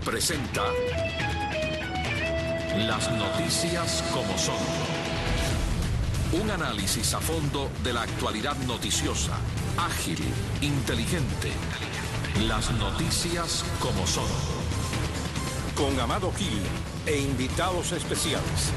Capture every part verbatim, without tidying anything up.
presenta Las noticias como son. Un análisis a fondo de la actualidad noticiosa, ágil, inteligente. Las noticias como son. Con Amado Gil e invitados especiales.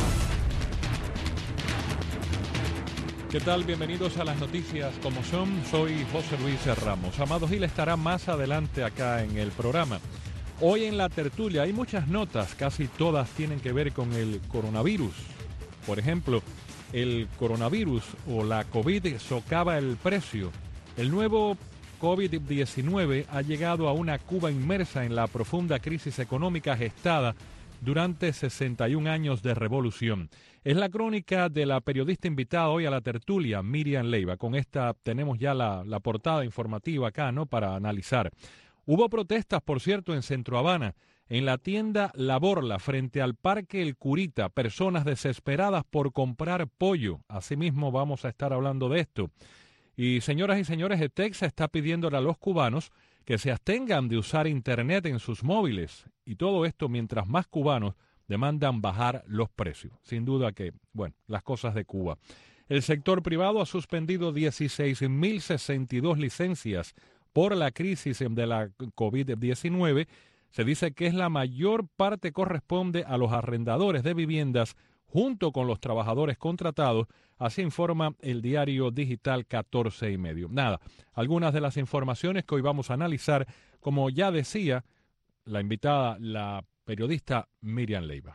¿Qué tal? Bienvenidos a las noticias como son. Soy José Luis Ramos. Amado Gil estará más adelante acá en el programa. Hoy en la tertulia hay muchas notas, casi todas tienen que ver con el coronavirus. Por ejemplo, el coronavirus o la COVID socava el precio. El nuevo COVID diecinueve ha llegado a una Cuba inmersa en la profunda crisis económica gestada durante sesenta y un años de revolución. Es la crónica de la periodista invitada hoy a la tertulia, Miriam Leiva. Con esta tenemos ya la, la portada informativa acá, ¿no?, para analizar. Hubo protestas, por cierto, en Centro Habana, en la tienda La Borla, frente al Parque El Curita, personas desesperadas por comprar pollo. Asimismo, vamos a estar hablando de esto. Y señoras y señores, el Texas está pidiéndole a los cubanos que se abstengan de usar Internet en sus móviles. Y todo esto mientras más cubanos demandan bajar los precios. Sin duda que, bueno, las cosas de Cuba. El sector privado ha suspendido dieciséis mil sesenta y dos licencias por la crisis de la COVID diecinueve. Se dice que es la mayor parte corresponde a los arrendadores de viviendas junto con los trabajadores contratados. Así informa el diario digital catorce y medio. Nada, algunas de las informaciones que hoy vamos a analizar, como ya decía la invitada, la periodista Miriam Leiva.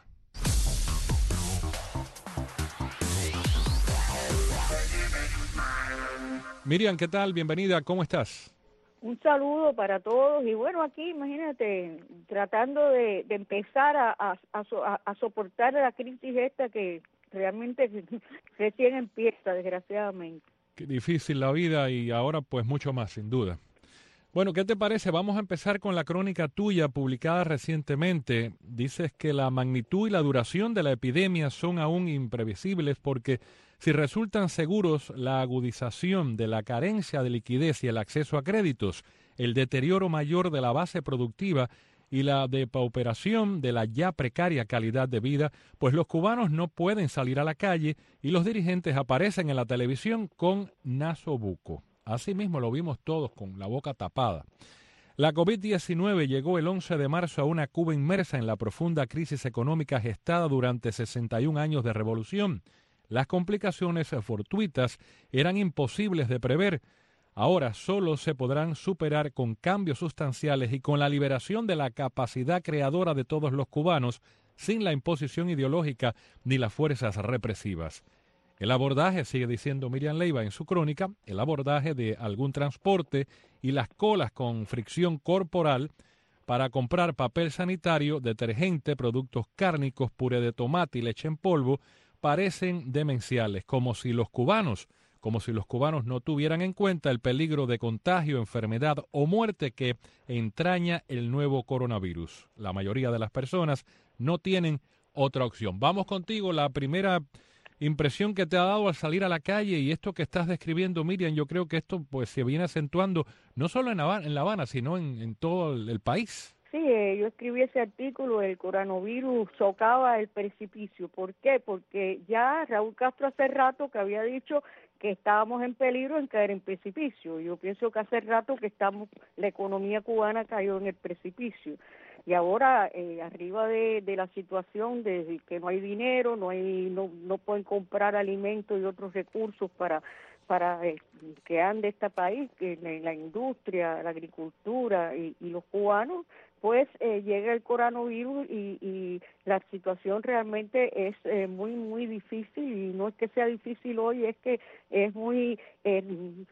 Miriam, ¿qué tal? Bienvenida, ¿cómo estás? Un saludo para todos y bueno, aquí imagínate, tratando de, de empezar a, a, a, a soportar la crisis esta que realmente recién empieza, desgraciadamente. Qué difícil la vida y ahora pues mucho más, sin duda. Bueno, ¿qué te parece? Vamos a empezar con la crónica tuya publicada recientemente. Dices que la magnitud y la duración de la epidemia son aún imprevisibles porque si resultan seguros la agudización de la carencia de liquidez y el acceso a créditos, el deterioro mayor de la base productiva y la depauperación de la ya precaria calidad de vida, pues los cubanos no pueden salir a la calle y los dirigentes aparecen en la televisión con nasobuco. Así mismo lo vimos todos con la boca tapada. La COVID diecinueve llegó el once de marzo a una Cuba inmersa en la profunda crisis económica gestada durante sesenta y un años de revolución. Las complicaciones fortuitas eran imposibles de prever. Ahora solo se podrán superar con cambios sustanciales y con la liberación de la capacidad creadora de todos los cubanos, sin la imposición ideológica ni las fuerzas represivas. El abordaje, sigue diciendo Miriam Leiva en su crónica, el abordaje de algún transporte y las colas con fricción corporal para comprar papel sanitario, detergente, productos cárnicos, puré de tomate y leche en polvo, parecen demenciales, como si los cubanos, como si los cubanos no tuvieran en cuenta el peligro de contagio, enfermedad o muerte que entraña el nuevo coronavirus. La mayoría de las personas no tienen otra opción. Vamos contigo, la primera impresión que te ha dado al salir a la calle y esto que estás describiendo, Miriam. Yo creo que esto pues se viene acentuando no solo en La Habana, en La Habana sino en, en todo el, el país. Sí, eh, yo escribí ese artículo, el coronavirus socava el precipicio. ¿Por qué? Porque ya Raúl Castro hace rato que había dicho que estábamos en peligro en caer en precipicio. Yo pienso que hace rato que estamos, la economía cubana cayó en el precipicio. Y ahora, eh, arriba de, de la situación de que no hay dinero, no hay, no, no pueden comprar alimentos y otros recursos para para eh, que ande este país, que la, la industria, la agricultura y, y los cubanos, pues eh, llega el coronavirus y, y la situación realmente es eh, muy, muy difícil, y no es que sea difícil hoy, es que es muy eh,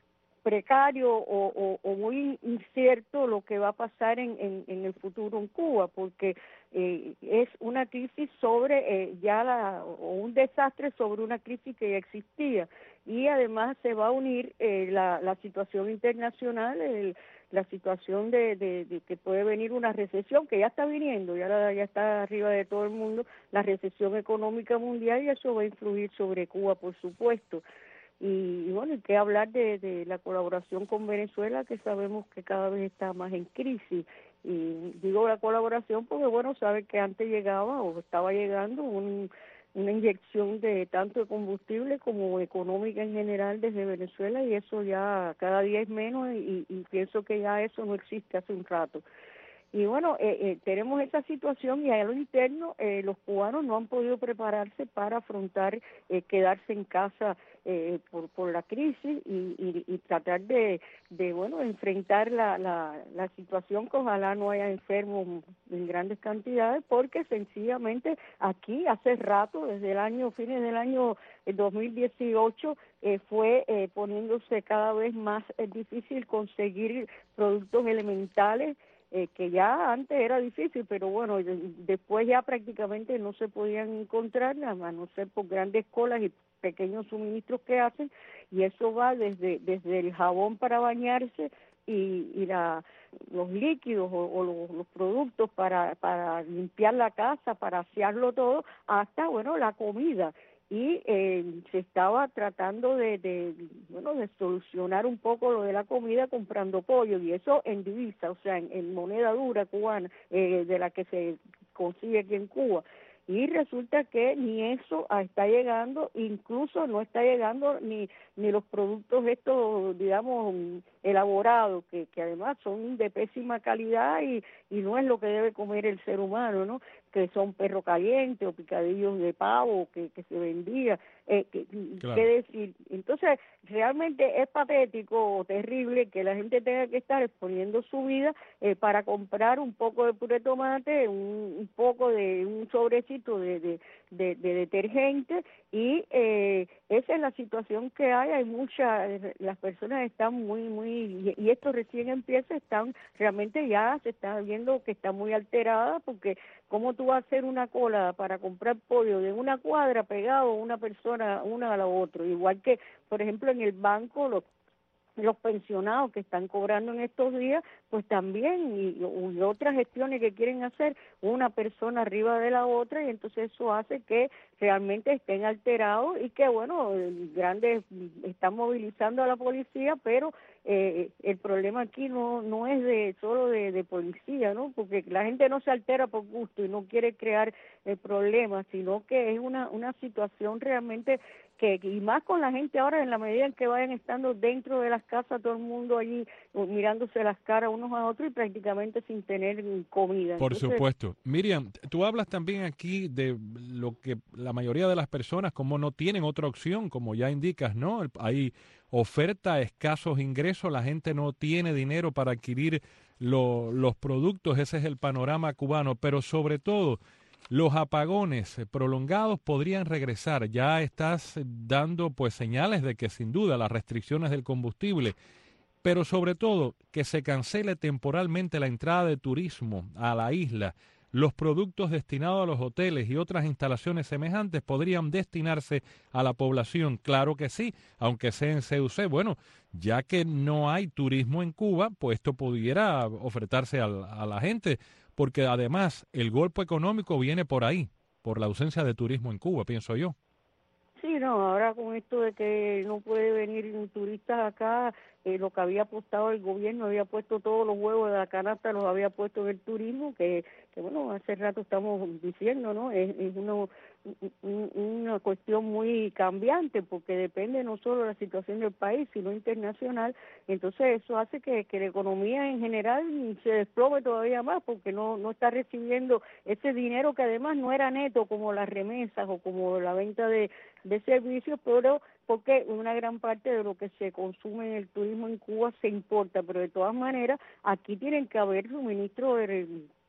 precario o, o, o muy incierto lo que va a pasar en, en, en el futuro en Cuba, porque eh, es una crisis sobre eh, ya la, o un desastre sobre una crisis que ya existía, y además se va a unir eh, la, la situación internacional, el, la situación de, de, de que puede venir una recesión, que ya está viniendo, ya, la, ya está arriba de todo el mundo, la recesión económica mundial, y eso va a influir sobre Cuba, por supuesto. Y, y bueno, hay que hablar de, de la colaboración con Venezuela, que sabemos que cada vez está más en crisis. Y digo la colaboración porque, bueno, sabe que antes llegaba o estaba llegando un, una inyección de tanto de combustible como económica en general desde Venezuela, y eso ya cada día es menos, y, y pienso que ya eso no existe hace un rato. Y bueno, eh, eh, tenemos esa situación, y a lo interno eh, los cubanos no han podido prepararse para afrontar eh, quedarse en casa eh, por, por la crisis y, y, y tratar de, de bueno enfrentar la, la, la situación, que ojalá no haya enfermos en grandes cantidades, porque sencillamente aquí hace rato, desde el año, fines del año dos mil dieciocho, eh, fue eh, poniéndose cada vez más eh, difícil conseguir productos elementales, Eh, que ya antes era difícil, pero bueno, de, después ya prácticamente no se podían encontrar, a no ser por grandes colas y pequeños suministros que hacen, y eso va desde desde el jabón para bañarse y, y la, los líquidos o, o los, los productos para, para limpiar la casa, para asearlo todo, hasta, bueno, la comida. Y eh, se estaba tratando de, de, bueno, de solucionar un poco lo de la comida comprando pollo, y eso en divisa, o sea, en, en moneda dura cubana, eh, de la que se consigue aquí en Cuba. Y resulta que ni eso está llegando, incluso no está llegando ni ni los productos estos, digamos, elaborados, que, que además son de pésima calidad y, y no es lo que debe comer el ser humano, ¿no? Que son perro caliente o picadillos de pavo que, que se vendía, eh, que, Claro. qué decir. Entonces, realmente es patético o terrible que la gente tenga que estar exponiendo su vida eh, para comprar un poco de puré de tomate, un, un poco de un sobrecito de, de, de, de detergente, y eh, esa es la situación que hay. Hay muchas, las personas están muy, muy, y esto recién empieza, están realmente ya se está viendo que está muy alterada, porque ¿cómo tú vas a hacer una cola para comprar pollo de una cuadra pegado una persona una a la otra? Igual que, por ejemplo, en el banco, los los pensionados que están cobrando en estos días, pues también, y, y otras gestiones que quieren hacer una persona arriba de la otra, y entonces eso hace que realmente estén alterados, y que, bueno, grandes están movilizando a la policía, pero eh, el problema aquí no no es de solo de, de policía, ¿no? Porque la gente no se altera por gusto y no quiere crear eh, problemas, sino que es una una situación realmente que, y más con la gente ahora, en la medida en que vayan estando dentro de las casas, todo el mundo allí mirándose las caras unos a otros y prácticamente sin tener comida. Por Entonces, supuesto. Miriam, tú hablas también aquí de lo que la mayoría de las personas, como no tienen otra opción, como ya indicas, ¿no? Hay oferta, escasos ingresos, la gente no tiene dinero para adquirir lo, los productos, ese es el panorama cubano, pero sobre todo los apagones prolongados podrían regresar. Ya estás dando pues señales de que sin duda las restricciones del combustible, pero sobre todo que se cancele temporalmente la entrada de turismo a la isla. Los productos destinados a los hoteles y otras instalaciones semejantes podrían destinarse a la población. Claro que sí, aunque sea en C U C. Bueno, ya que no hay turismo en Cuba, pues esto pudiera ofertarse a, a la gente, porque además el golpe económico viene por ahí, por la ausencia de turismo en Cuba, pienso yo. sí, no, ahora con esto de que no puede venir turistas acá, eh, lo que había apostado el gobierno, había puesto todos los huevos de la canasta, los había puesto en el turismo, que, que bueno, hace rato estamos diciendo, ¿no? Es, es una, un, una cuestión muy cambiante, porque depende no solo de la situación del país, sino internacional. Entonces eso hace que, que la economía en general se desplome todavía más, porque no, no está recibiendo ese dinero que además no era neto, como las remesas o como la venta de, de servicios, pero porque una gran parte de lo que se consume en el turismo en Cuba se importa, pero de todas maneras aquí tienen que haber suministro de,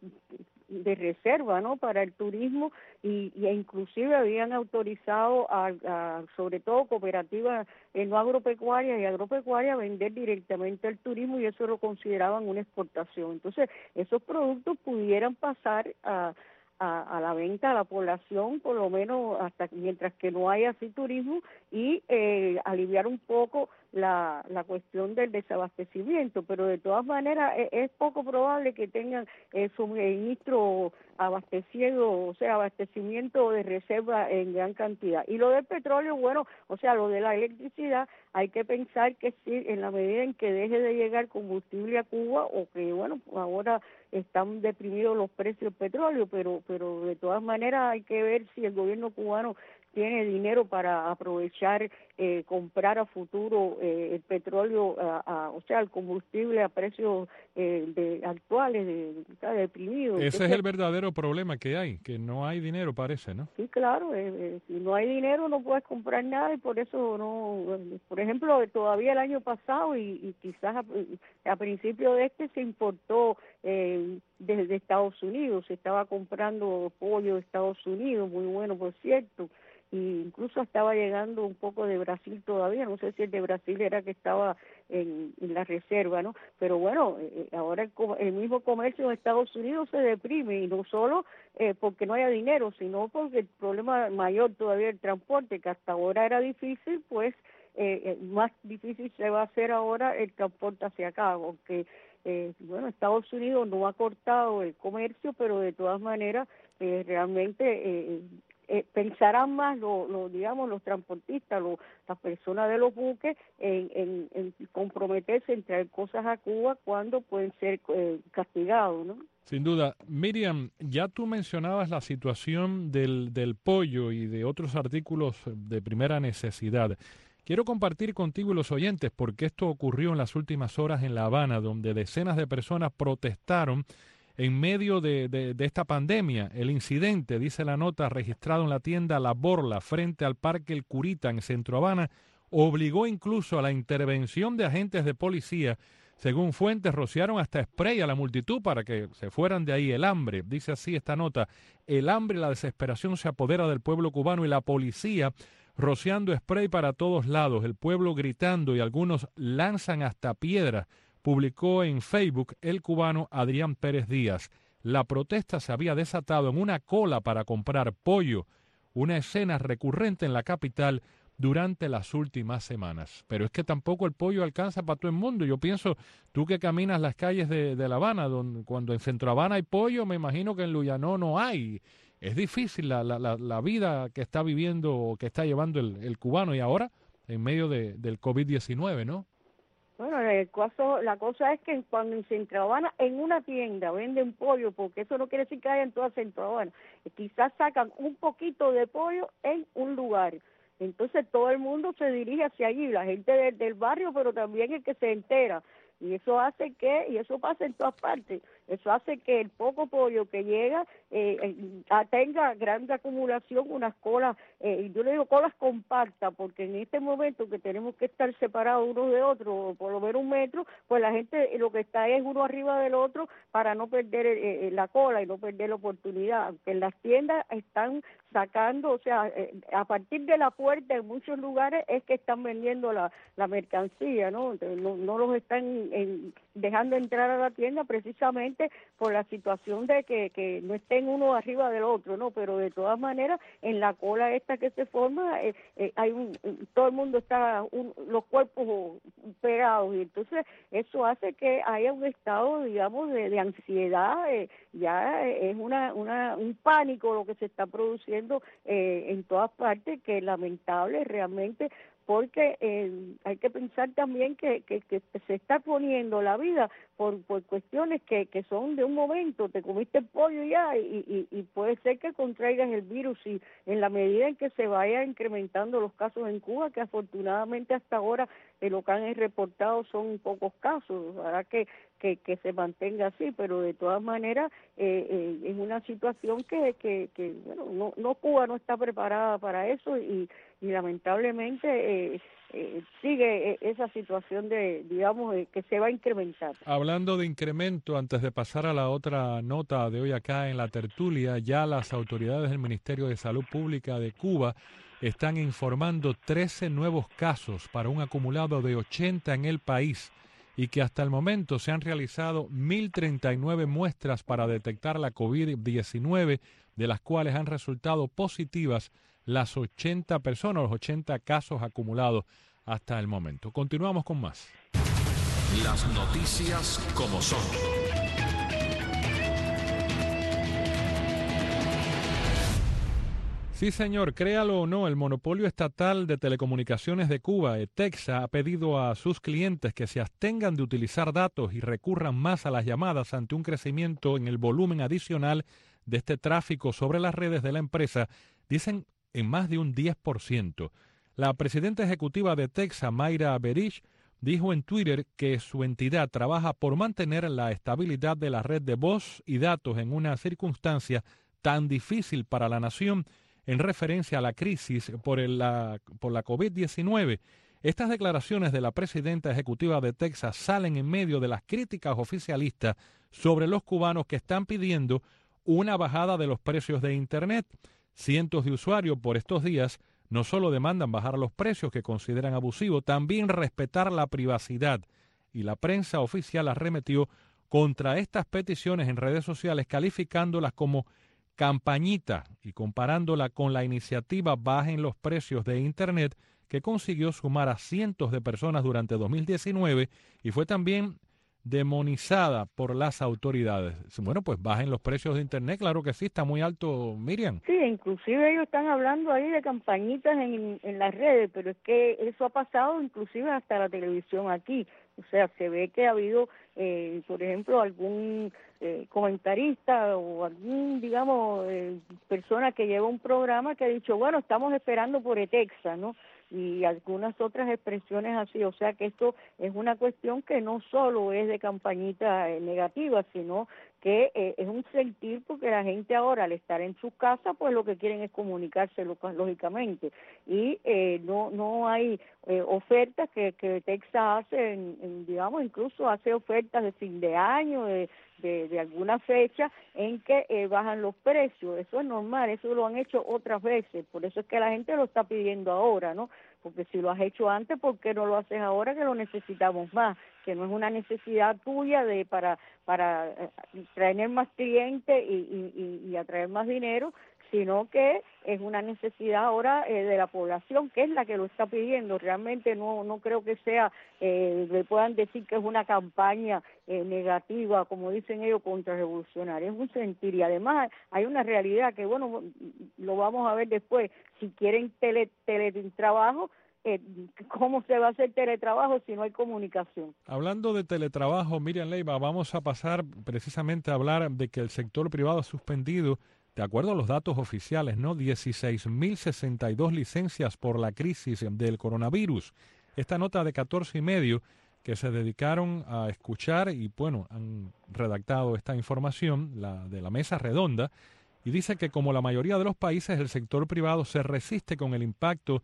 de reserva, ¿no?, para el turismo, y, y inclusive habían autorizado a, a sobre todo cooperativas eh, no agropecuarias y agropecuarias a vender directamente al turismo, y eso lo consideraban una exportación. Entonces esos productos pudieran pasar a A, a la venta a la población, por lo menos hasta mientras que no haya así turismo, y eh, aliviar un poco la, la cuestión del desabastecimiento, pero de todas maneras es, es poco probable que tengan eh, suministro abastecido, o sea, abastecimiento de reserva en gran cantidad. Y lo del petróleo, bueno, o sea, lo de la electricidad, hay que pensar que sí, en la medida en que deje de llegar combustible a Cuba, o que, bueno, ahora están deprimidos los precios del petróleo, pero, pero de todas maneras hay que ver si el gobierno cubano tiene dinero para aprovechar, eh, comprar a futuro eh, el petróleo, a, a, o sea, el combustible a precios eh, de, actuales, de, está deprimido. Ese Entonces, es el verdadero problema que hay, que no hay dinero, parece, ¿no? sí, claro, eh, eh, si no hay dinero no puedes comprar nada y por eso no, eh, por ejemplo, todavía el año pasado y, y quizás a, a principio de este se importó eh, desde Estados Unidos, se estaba comprando pollo de Estados Unidos, muy bueno por cierto, y incluso estaba llegando un poco de Brasil todavía, no sé si el de Brasil era que estaba en, en la reserva, ¿no? Pero bueno, eh, ahora el, el mismo comercio en Estados Unidos se deprime, y no solo eh, porque no haya dinero, sino porque el problema mayor todavía el transporte, que hasta ahora era difícil, pues eh, más difícil se va a hacer ahora el transporte hacia acá, aunque eh, bueno, Estados Unidos no ha cortado el comercio, pero de todas maneras eh, realmente eh, Eh, pensarán más los, lo, digamos, los transportistas, lo, las personas de los buques en, en, en comprometerse en traer cosas a Cuba cuando pueden ser eh, castigados, ¿no? Sin duda. Miriam, ya tú mencionabas la situación del, del pollo y de otros artículos de primera necesidad. Quiero compartir contigo y los oyentes porque esto ocurrió en las últimas horas en La Habana, donde decenas de personas protestaron en medio de, de, de esta pandemia. El incidente, dice la nota, registrado en la tienda La Borla frente al Parque El Curita en Centro Habana, obligó incluso a la intervención de agentes de policía. Según fuentes, rociaron hasta spray a la multitud para que se fueran de ahí. El hambre, dice así esta nota, el hambre y la desesperación se apodera del pueblo cubano y la policía rociando spray para todos lados, el pueblo gritando y algunos lanzan hasta piedras. Publicó en Facebook el cubano Adrián Pérez Díaz. La protesta se había desatado en una cola para comprar pollo, una escena recurrente en la capital durante las últimas semanas. Pero es que tampoco el pollo alcanza para todo el mundo. Yo pienso, tú que caminas las calles de, de La Habana, donde, cuando en Centro Habana hay pollo, me imagino que en Luyanó no hay. Es difícil la, la, la, la vida que está viviendo o que está llevando el, el cubano y ahora en medio de, del COVID diecinueve, ¿no? Bueno, el caso, la cosa es que cuando en Centro Habana, en una tienda, venden pollo, porque eso no quiere decir que haya en toda Centro Habana, quizás sacan un poquito de pollo en un lugar. Entonces todo el mundo se dirige hacia allí, la gente de, del barrio, pero también el que se entera. Y eso hace que, y eso pasa en todas partes, eso hace que el poco pollo que llega eh, eh, tenga gran acumulación, unas colas, eh, yo le digo colas compactas, porque en este momento que tenemos que estar separados unos de otros, por lo menos un metro, pues la gente lo que está es uno arriba del otro para no perder eh, la cola y no perder la oportunidad. Aunque en las tiendas están sacando, o sea, eh, a partir de la puerta en muchos lugares es que están vendiendo la, la mercancía, ¿no? No, no los están en, dejando entrar a la tienda precisamente por la situación de que, que no estén uno arriba del otro, ¿no? Pero de todas maneras, en la cola esta que se forma, eh, eh, hay un, todo el mundo está, un, los cuerpos pegados, y entonces eso hace que haya un estado, digamos, de, de ansiedad, eh, ya es una, una un pánico lo que se está produciendo eh, en todas partes, que es lamentable realmente, porque eh, hay que pensar también que, que, que se está poniendo la vida por, por cuestiones que, que son de un momento. Te comiste el pollo ya y, y, y puede ser que contraigas el virus, y en la medida en que se vaya incrementando los casos en Cuba, que afortunadamente hasta ahora eh, lo que han reportado son pocos casos, hará que, que, que se mantenga así, pero de todas maneras eh, eh, es una situación que, que, que bueno, no, no Cuba no está preparada para eso, y y lamentablemente eh, eh, sigue esa situación de, digamos, eh, que se va a incrementar. Hablando de incremento, antes de pasar a la otra nota de hoy acá en la tertulia, ya las autoridades del Ministerio de Salud Pública de Cuba están informando trece nuevos casos para un acumulado de ochenta en el país, y que hasta el momento se han realizado mil treinta y nueve muestras para detectar la COVID diecinueve, de las cuales han resultado positivas las ochenta personas, los ochenta casos acumulados. hasta el momento. Continuamos con más. Las noticias como son. Sí, señor, créalo o no, el monopolio estatal de telecomunicaciones de Cuba, ETEXA, ha pedido a sus clientes que se abstengan de utilizar datos y recurran más a las llamadas ante un crecimiento en el volumen adicional de este tráfico sobre las redes de la empresa, dicen en más de un diez por ciento. La presidenta ejecutiva de ETEXA, Mayra Berich, dijo en Twitter que su entidad trabaja por mantener la estabilidad de la red de voz y datos en una circunstancia tan difícil para la nación, en referencia a la crisis por, el, la, por la COVID diecinueve. Estas declaraciones de la presidenta ejecutiva de Texas salen en medio de las críticas oficialistas sobre los cubanos que están pidiendo una bajada de los precios de Internet. Cientos de usuarios por estos días no solo demandan bajar los precios que consideran abusivos, también respetar la privacidad. Y la prensa oficial arremetió contra estas peticiones en redes sociales, calificándolas como campañita y comparándola con la iniciativa Bajen los Precios de Internet, que consiguió sumar a cientos de personas durante dos mil diecinueve y fue también demonizada por las autoridades. Bueno, pues bajen los precios de Internet, claro que sí, está muy alto, Miriam. Sí, inclusive ellos están hablando ahí de campañitas en, en las redes, pero es que eso ha pasado inclusive hasta la televisión aquí. O sea, se ve que ha habido, eh, por ejemplo, algún eh, comentarista o algún, digamos, eh, persona que lleva un programa que ha dicho, bueno, estamos esperando por ETEXA, ¿no? Y algunas otras expresiones así. O sea que esto es una cuestión que no solo es de campañita eh, negativa, sino que eh, es un sentir, porque la gente ahora al estar en su casa, pues lo que quieren es comunicarse lógicamente, y eh, no no hay eh, ofertas que, que Texas hace, en, en, digamos, incluso hace ofertas de fin de año, de, de, de alguna fecha en que eh, bajan los precios. Eso es normal, eso lo han hecho otras veces, por eso es que la gente lo está pidiendo ahora, ¿no? Porque si lo has hecho antes, ¿por qué no lo haces ahora que lo necesitamos más? Que no es una necesidad tuya de para para traer más clientes y, y, y atraer más dinero, sino que es una necesidad ahora eh, de la población, que es la que lo está pidiendo. Realmente no no creo que sea, eh, le puedan decir que es una campaña eh, negativa, como dicen ellos, contrarrevolucionaria. Es un sentir, y además hay una realidad que, bueno, lo vamos a ver después. Si quieren tele, teletrabajo, Eh, ¿cómo se va a hacer teletrabajo si no hay comunicación? Hablando de teletrabajo, Miriam Leiva, vamos a pasar precisamente a hablar de que el sector privado ha suspendido, de acuerdo a los datos oficiales, ¿no?, dieciséis mil sesenta y dos licencias por la crisis del coronavirus. Esta nota de catorce y medio que se dedicaron a escuchar y, bueno, han redactado esta información, la de la mesa redonda, y dice que como la mayoría de los países, el sector privado se resiste con el impacto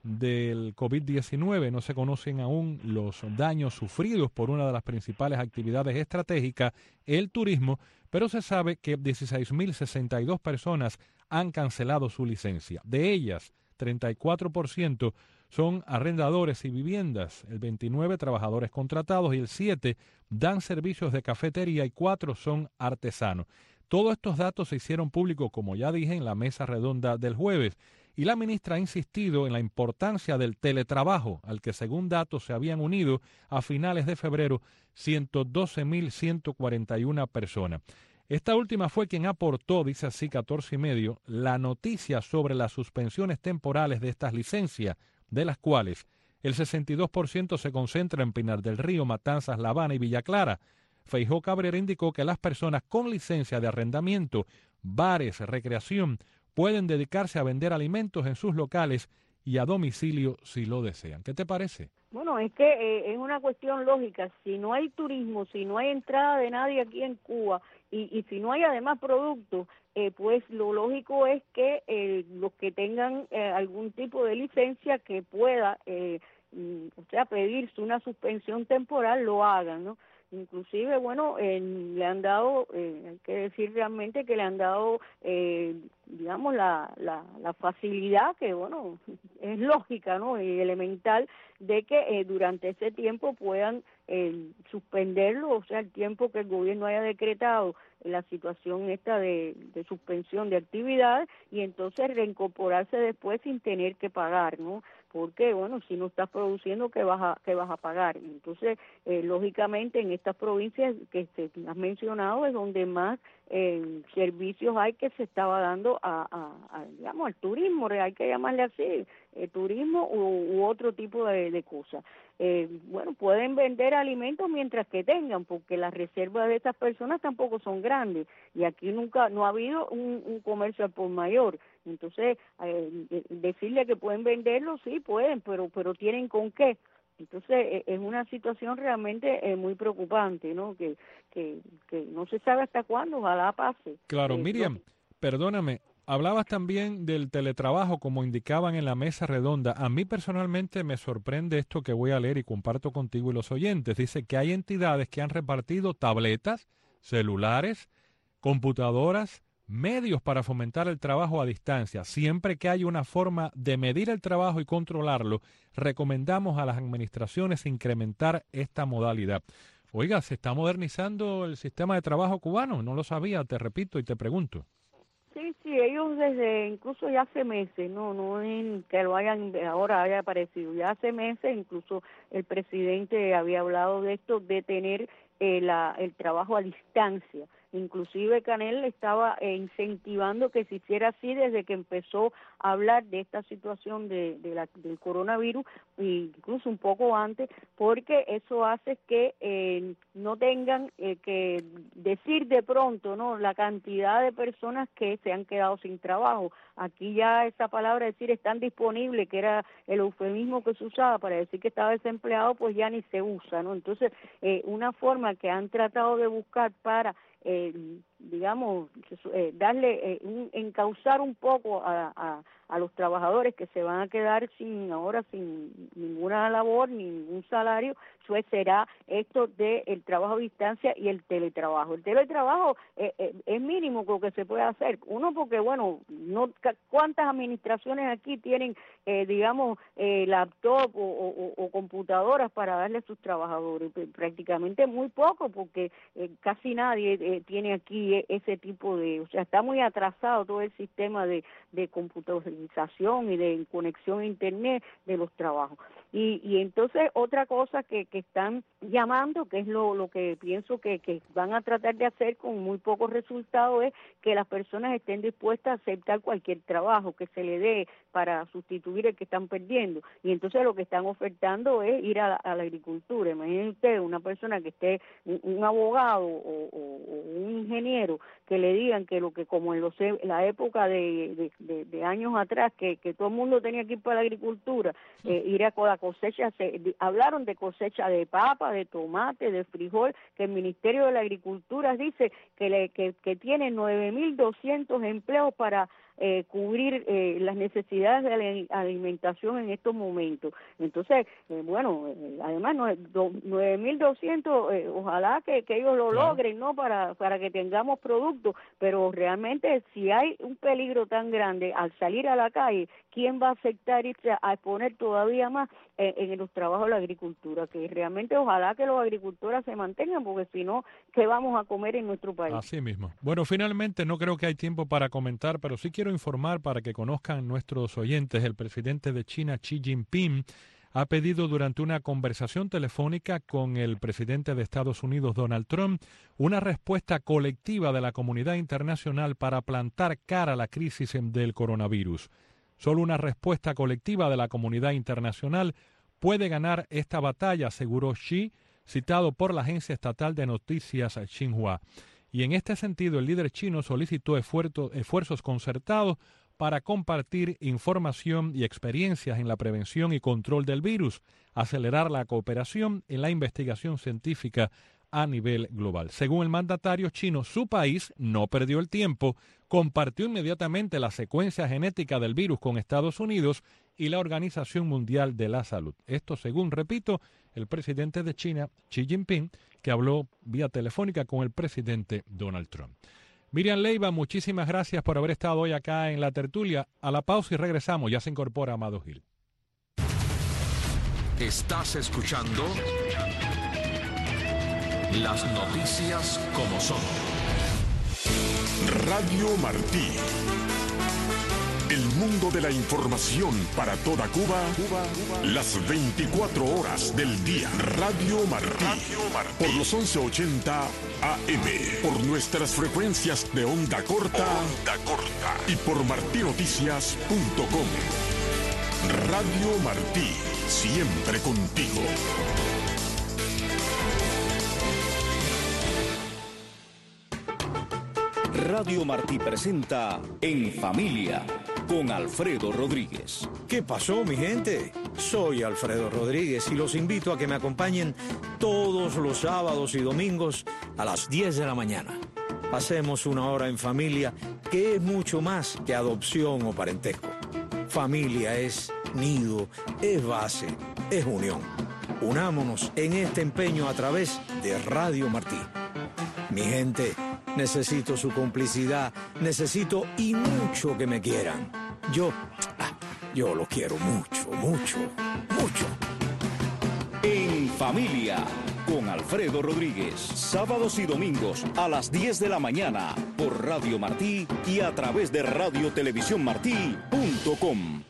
del COVID diecinueve. No se conocen aún los daños sufridos por una de las principales actividades estratégicas, el turismo, pero se sabe que dieciséis mil sesenta y dos personas han cancelado su licencia. De ellas, treinta y cuatro por ciento son arrendadores y viviendas, el veintinueve por ciento trabajadores contratados y el siete por ciento dan servicios de cafetería y cuatro son artesanos. Todos estos datos se hicieron públicos, como ya dije, en la mesa redonda del jueves. Y la ministra ha insistido en la importancia del teletrabajo, al que según datos se habían unido a finales de febrero ciento doce mil ciento cuarenta y una personas. Esta última fue quien aportó, dice así catorce y medio, la noticia sobre las suspensiones temporales de estas licencias, de las cuales el sesenta y dos por ciento se concentra en Pinar del Río, Matanzas, La Habana y Villa Clara. Feijó Cabrera indicó que las personas con licencia de arrendamiento, bares, recreación, pueden dedicarse a vender alimentos en sus locales y a domicilio si lo desean. ¿Qué te parece? Bueno, es que eh, es una cuestión lógica. Si no hay turismo, si no hay entrada de nadie aquí en Cuba y, y si no hay además productos, eh, pues lo lógico es que eh, los que tengan eh, algún tipo de licencia que pueda, eh, o sea, pedirse una suspensión temporal, lo hagan, ¿no? Inclusive, bueno, eh, le han dado, eh, hay que decir realmente que le han dado, eh, digamos, la, la, la facilidad que, bueno, es lógica, ¿no?, y elemental, de que eh, durante ese tiempo puedan eh, suspenderlo, o sea, el tiempo que el gobierno haya decretado la situación esta de, de suspensión de actividades, y entonces reincorporarse después sin tener que pagar, ¿no? porque, bueno, si no estás produciendo, ¿qué vas a, qué vas a pagar? Entonces, eh, lógicamente, en estas provincias que te has mencionado es donde más eh, servicios hay que se estaba dando a, a, a digamos, al turismo, hay que llamarle así, eh, turismo u, u otro tipo de, de cosas. Eh, bueno, pueden vender alimentos mientras que tengan, porque las reservas de estas personas tampoco son grandes, y aquí nunca, no ha habido un, un comercio al por mayor. Entonces, eh, decirle que pueden venderlo, sí pueden, pero pero tienen con qué. Entonces, eh, es una situación realmente eh, muy preocupante, ¿no? Que, que que no se sabe hasta cuándo, ojalá pase. Claro, Eh, Miriam, lo... perdóname, hablabas también del teletrabajo, como indicaban en la mesa redonda. A mí personalmente me sorprende esto que voy a leer y comparto contigo y los oyentes. Dice que hay entidades que han repartido tabletas, celulares, computadoras, medios para fomentar el trabajo a distancia. Siempre que haya una forma de medir el trabajo y controlarlo, recomendamos a las administraciones incrementar esta modalidad. Oiga, ¿se está modernizando el sistema de trabajo cubano? No lo sabía, te repito y te pregunto. Sí, sí, ellos desde incluso ya hace meses, no no en que lo hayan ahora haya aparecido, ya hace meses incluso el presidente había hablado de esto, de tener eh, la, el trabajo a distancia. Inclusive Canel estaba eh, incentivando que se hiciera así desde que empezó a hablar de esta situación de, de la, del coronavirus, e incluso un poco antes, porque eso hace que eh, no tengan eh, que decir de pronto, ¿no?, la cantidad de personas que se han quedado sin trabajo. Aquí ya esa palabra decir están disponibles, que era el eufemismo que se usaba para decir que estaba desempleado, pues ya ni se usa, ¿no? Entonces, eh, una forma que han tratado de buscar para Eh, digamos, eh, darle, eh, un, encauzar un poco a, a, a los trabajadores que se van a quedar sin ahora sin ninguna labor, ni ningún salario, pues será esto de el trabajo a distancia y el teletrabajo. El teletrabajo eh, eh, es mínimo lo que se puede hacer. Uno, porque, bueno, no cuántas administraciones aquí tienen, eh, digamos, eh, laptop o, o, o computadoras para darle a sus trabajadores. Prácticamente muy poco, porque eh, casi nadie eh, tiene aquí ese tipo de, o sea, está muy atrasado todo el sistema de, de computarización y de conexión a internet de los trabajos. Y, y entonces otra cosa que, que están llamando, que es lo, lo que pienso que, que van a tratar de hacer con muy pocos resultados, es que las personas estén dispuestas a aceptar cualquier trabajo que se le dé para sustituir el que están perdiendo. Y entonces lo que están ofertando es ir a la, a la agricultura. Imaginen ustedes una persona que esté, un, un abogado o, o, o un ingeniero, que le digan que lo que como en los, la época de, de, de, de años atrás, que, que todo el mundo tenía que ir para la agricultura, eh, ir a la cosecha, se, de, hablaron de cosecha de papa, de tomate, de frijol, que el Ministerio de la Agricultura dice que, le, que, que tiene nueve mil doscientos empleos para Eh, cubrir eh, las necesidades de la alimentación en estos momentos. Entonces, eh, bueno, eh, además nueve mil doscientos, eh, ojalá que, que ellos lo claro. logren, ¿no?, para para que tengamos productos, pero realmente si hay un peligro tan grande al salir a la calle, ¿quién va a aceptar irse a exponer todavía más eh, en los trabajos de la agricultura? Que realmente ojalá que los agricultores se mantengan, porque si no, ¿qué vamos a comer en nuestro país? Así mismo. Bueno, finalmente no creo que hay tiempo para comentar, pero sí quiero informar para que conozcan nuestros oyentes. El presidente de China, Xi Jinping, ha pedido durante una conversación telefónica con el presidente de Estados Unidos, Donald Trump, una respuesta colectiva de la comunidad internacional para plantar cara a la crisis del coronavirus. Solo una respuesta colectiva de la comunidad internacional puede ganar esta batalla, aseguró Xi, citado por la agencia estatal de noticias Xinhua. Y en este sentido, el líder chino solicitó esfuerzo, esfuerzos concertados para compartir información y experiencias en la prevención y control del virus, acelerar la cooperación en la investigación científica a nivel global. Según el mandatario chino, su país no perdió el tiempo, compartió inmediatamente la secuencia genética del virus con Estados Unidos y la Organización Mundial de la Salud. Esto, según, repito, el presidente de China, Xi Jinping, que habló vía telefónica con el presidente Donald Trump. Miriam Leiva, muchísimas gracias por haber estado hoy acá en la tertulia. A la pausa y regresamos. Ya se incorpora Amado Gil. Estás escuchando las noticias como son. Radio Martí. El mundo de la información para toda Cuba, Cuba, Cuba. Las veinticuatro horas del día. Radio Martí. Radio Martí. Por los once ochenta A M. Por nuestras frecuencias de onda corta. Onda corta. Y por martí noticias punto com. Radio Martí. Siempre contigo. Radio Martí presenta En Familia con Alfredo Rodríguez. ¿Qué pasó, mi gente? Soy Alfredo Rodríguez y los invito a que me acompañen todos los sábados y domingos a las diez de la mañana. Pasemos una hora en familia, que es mucho más que adopción o parentesco. Familia es nido, es base, es unión. Unámonos en este empeño a través de Radio Martí. Mi gente, necesito su complicidad, necesito y mucho que me quieran. Yo, yo lo quiero mucho, mucho, mucho. En Familia con Alfredo Rodríguez, sábados y domingos a las diez de la mañana por Radio Martí y a través de radio televisión martí punto com.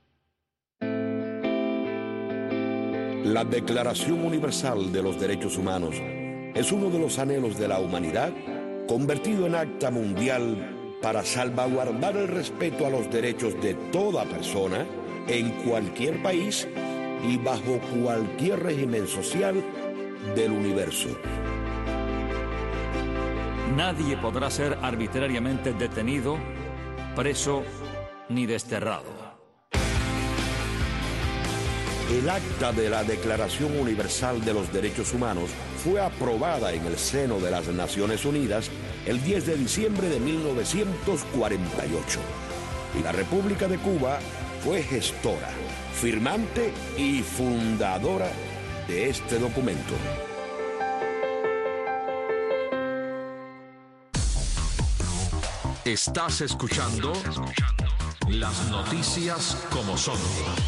La Declaración Universal de los Derechos Humanos es uno de los anhelos de la humanidad convertido en acta mundial para salvaguardar el respeto a los derechos de toda persona en cualquier país y bajo cualquier régimen social del universo. Nadie podrá ser arbitrariamente detenido, preso ni desterrado. El acta de la Declaración Universal de los Derechos Humanos fue aprobada en el seno de las Naciones Unidas el diez de diciembre de mil novecientos cuarenta y ocho. Y la República de Cuba fue gestora, firmante y fundadora de este documento. Estás escuchando las noticias como son.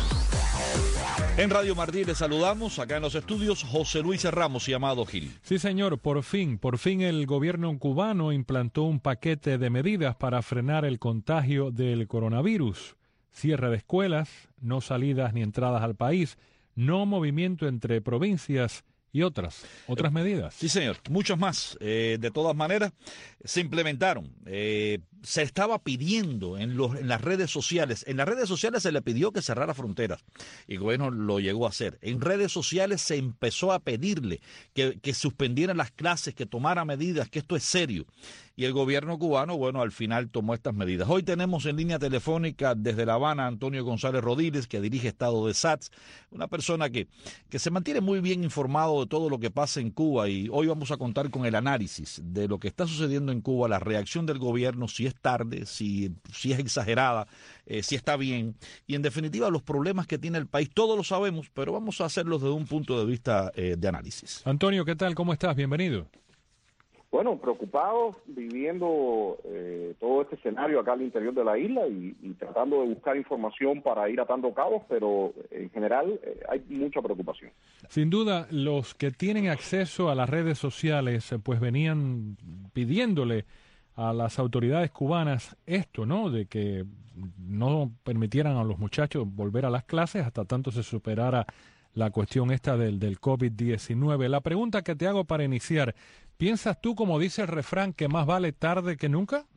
En Radio Martí le saludamos acá en los estudios José Luis Ramos, llamado Gil. Sí, señor, por fin, por fin el gobierno cubano implantó un paquete de medidas para frenar el contagio del coronavirus. Cierre de escuelas, no salidas ni entradas al país, no movimiento entre provincias y otras, otras medidas. Sí, señor, muchas más. Eh, de todas maneras, se implementaron. Eh, se estaba pidiendo en, los, en las redes sociales, en las redes sociales se le pidió que cerrara fronteras y el gobierno lo llegó a hacer. En redes sociales se empezó a pedirle que, que suspendieran las clases, que tomara medidas, que esto es serio. Y el gobierno cubano, bueno, al final tomó estas medidas. Hoy tenemos en línea telefónica desde La Habana a Antonio González Rodríguez, que dirige Estado de S A T S, una persona que, que se mantiene muy bien informado de todo lo que pasa en Cuba, y hoy vamos a contar con el análisis de lo que está sucediendo en Cuba, la reacción del gobierno, si es tarde, si, si es exagerada, eh, si está bien, y en definitiva los problemas que tiene el país. Todos lo sabemos, pero vamos a hacerlos desde un punto de vista eh, de análisis. Antonio, ¿qué tal? ¿Cómo estás? Bienvenido. Bueno, preocupados, viviendo eh, todo este escenario acá al interior de la isla y, y tratando de buscar información para ir atando cabos, pero en general eh, hay mucha preocupación. Sin duda, los que tienen acceso a las redes sociales pues venían pidiéndole a las autoridades cubanas esto, ¿no? De que no permitieran a los muchachos volver a las clases hasta tanto se superara la cuestión esta del, del COVID diecinueve. La pregunta que te hago para iniciar, ¿piensas tú, como dice el refrán, que más vale tarde que nunca?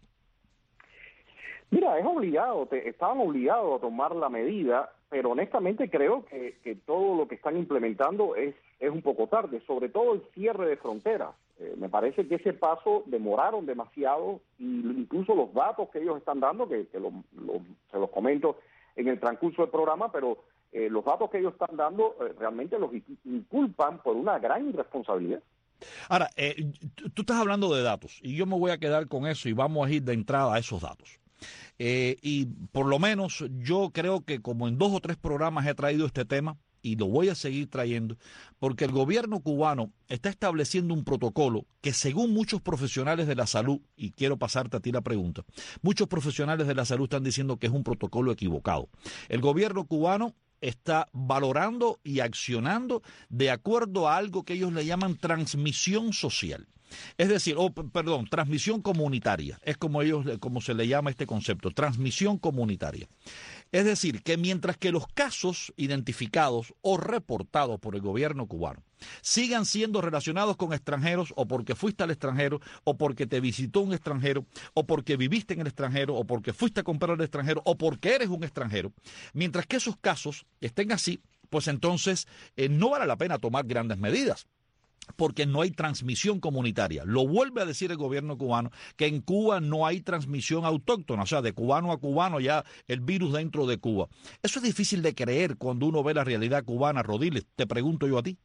Mira, es obligado, te, estaban obligados a tomar la medida, pero honestamente creo que, que todo lo que están implementando es, es un poco tarde, sobre todo el cierre de fronteras. Eh, me parece que ese paso demoraron demasiado, y incluso los datos que ellos están dando, que, que lo, lo, se los comento en el transcurso del programa, pero eh, los datos que ellos están dando eh, realmente los inculpan por una gran irresponsabilidad. Ahora, eh, tú estás hablando de datos y yo me voy a quedar con eso y vamos a ir de entrada a esos datos. Eh, y por lo menos yo creo que como en dos o tres programas he traído este tema y lo voy a seguir trayendo, porque el gobierno cubano está estableciendo un protocolo que, según muchos profesionales de la salud, y quiero pasarte a ti la pregunta, muchos profesionales de la salud están diciendo que es un protocolo equivocado. El gobierno cubano está valorando y accionando de acuerdo a algo que ellos le llaman transmisión social. Es decir, oh, perdón, transmisión comunitaria, es como ellos, como se le llama este concepto, transmisión comunitaria. Es decir, que mientras que los casos identificados o reportados por el gobierno cubano sigan siendo relacionados con extranjeros, o porque fuiste al extranjero, o porque te visitó un extranjero, o porque viviste en el extranjero, o porque fuiste a comprar al extranjero, o porque eres un extranjero, mientras que esos casos estén así, pues entonces eh, no vale la pena tomar grandes medidas, porque no hay transmisión comunitaria. Lo vuelve a decir el gobierno cubano, que en Cuba no hay transmisión autóctona, o sea, de cubano a cubano ya el virus dentro de Cuba. Eso es difícil de creer cuando uno ve la realidad cubana, Rodiles, te pregunto yo a ti.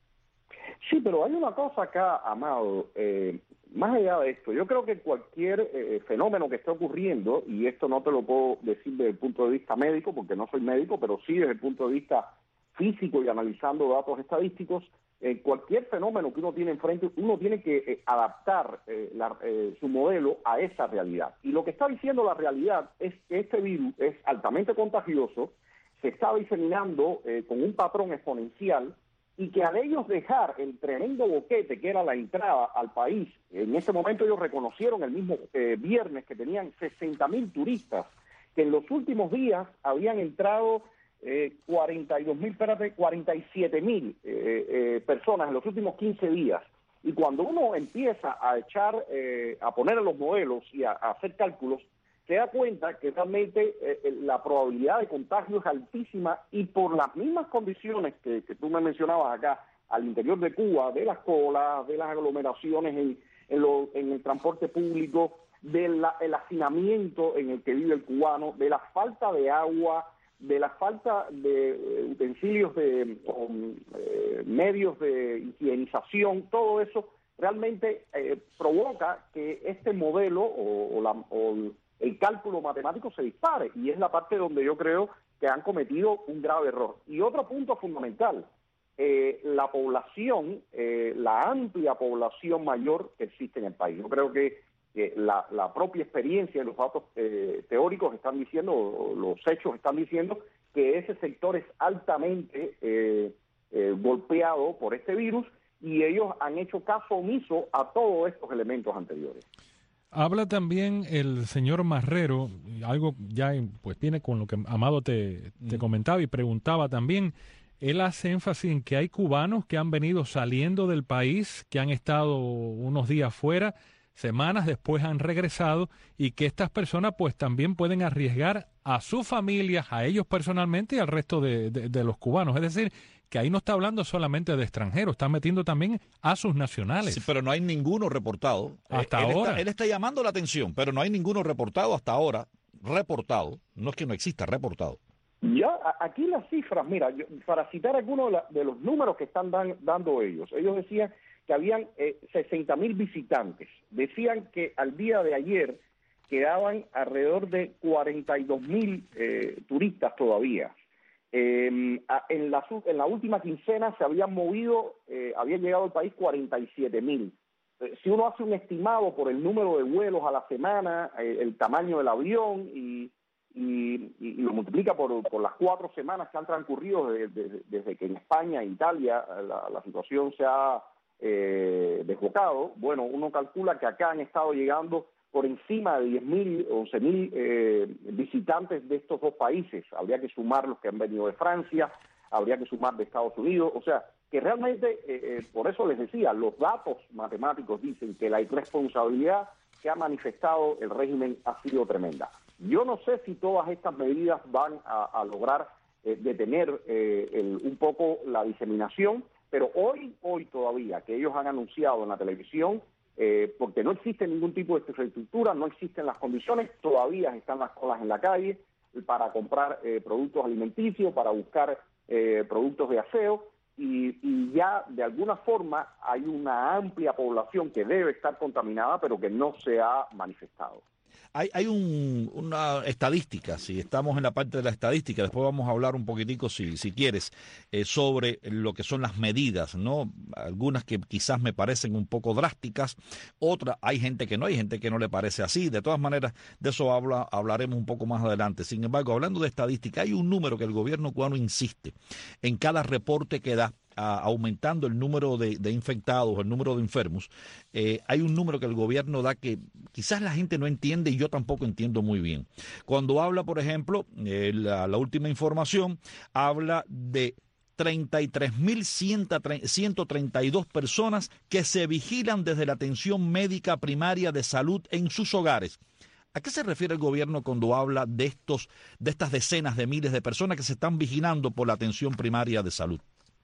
Sí, pero hay una cosa acá, Amado, eh, más allá de esto, yo creo que cualquier eh, fenómeno que esté ocurriendo, y esto no te lo puedo decir desde el punto de vista médico, porque no soy médico, pero sí desde el punto de vista físico y analizando datos estadísticos, eh, cualquier fenómeno que uno tiene enfrente, uno tiene que eh, adaptar eh, la, eh, su modelo a esa realidad. Y lo que está diciendo la realidad es que este virus es altamente contagioso, se está diseminando eh, con un patrón exponencial, y que al ellos dejar el tremendo boquete que era la entrada al país, en ese momento ellos reconocieron el mismo eh, viernes que tenían sesenta mil turistas, que en los últimos días habían entrado eh, cuarenta y dos mil, espérate, cuarenta y siete mil eh, eh, personas en los últimos quince días. Y cuando uno empieza a echar, eh, a poner en los modelos y a, a hacer cálculos, se da cuenta que realmente eh, la probabilidad de contagio es altísima, y por las mismas condiciones que, que tú me mencionabas acá, al interior de Cuba, de las colas, de las aglomeraciones en, en, lo, en el transporte público, del hacinamiento en el que vive el cubano, de la falta de agua, de la falta de utensilios, de um, eh, medios de higienización, todo eso realmente eh, provoca que este modelo o, o, la, o el cálculo matemático se dispare, y es la parte donde yo creo que han cometido un grave error. Y otro punto fundamental, eh, la población, eh, la amplia población mayor que existe en el país. Yo creo que eh, la, la propia experiencia y los datos eh, teóricos están diciendo, o los hechos están diciendo, que ese sector es altamente eh, eh, golpeado por este virus, y ellos han hecho caso omiso a todos estos elementos anteriores. Habla también el señor Marrero, algo ya pues viene con lo que Amado te, te comentaba y preguntaba también. Él hace énfasis en que hay cubanos que han venido saliendo del país, que han estado unos días fuera, semanas después han regresado, y que estas personas pues también pueden arriesgar a sus familias, a ellos personalmente y al resto de, de, de los cubanos. Es decir, que ahí no está hablando solamente de extranjeros, está metiendo también a sus nacionales. Sí, pero no hay ninguno reportado. Hasta él ahora. Está, él está llamando la atención, pero no hay ninguno reportado hasta ahora, reportado. No es que no exista, reportado. Ya, aquí las cifras, mira, yo, para citar algunos de, la, de los números que están dan, dando ellos, ellos decían que habían eh, sesenta mil visitantes. Decían que al día de ayer quedaban alrededor de cuarenta y dos mil eh, turistas todavía. Eh, en, la, en la última quincena se habían movido, eh, habían llegado al país cuarenta y siete mil. Eh, si uno hace un estimado por el número de vuelos a la semana, eh, el tamaño del avión y, y, y lo multiplica por, por las cuatro semanas que han transcurrido desde, desde, desde que en España e Italia la, la situación se ha eh, desbocado, bueno, uno calcula que acá han estado llegando por encima de diez mil, once mil eh, visitantes de estos dos países. Habría que sumar los que han venido de Francia, habría que sumar de Estados Unidos. O sea, que realmente, eh, eh, por eso les decía, los datos matemáticos dicen que la irresponsabilidad que ha manifestado el régimen ha sido tremenda. Yo no sé si todas estas medidas van a, a lograr eh, detener eh, el, un poco la diseminación, pero hoy, hoy todavía, que ellos han anunciado en la televisión, Eh, porque no existe ningún tipo de infraestructura, no existen las condiciones, todavía están las colas en la calle para comprar eh, productos alimenticios, para buscar eh, productos de aseo, y, y ya de alguna forma hay una amplia población que debe estar contaminada, pero que no se ha manifestado. Hay, hay un, una estadística, si estamos en la parte de la estadística, después vamos a hablar un poquitico, si, si quieres, eh, sobre lo que son las medidas, ¿no? Algunas que quizás me parecen un poco drásticas, otras, hay gente que no, hay gente que no le parece así. De todas maneras, de eso habla, hablaremos un poco más adelante. Sin embargo, hablando de estadística, hay un número que el gobierno cubano insiste en cada reporte que da, a, aumentando el número de, de infectados, el número de enfermos, eh, hay un número que el gobierno da que quizás la gente no entiende y yo tampoco entiendo muy bien. Cuando habla, por ejemplo, eh, la, la última información, habla de treinta y tres mil ciento treinta y dos personas que se vigilan desde la atención médica primaria de salud en sus hogares. ¿A qué se refiere el gobierno cuando habla de estos, de estas decenas de miles de personas que se están vigilando por la atención primaria de salud?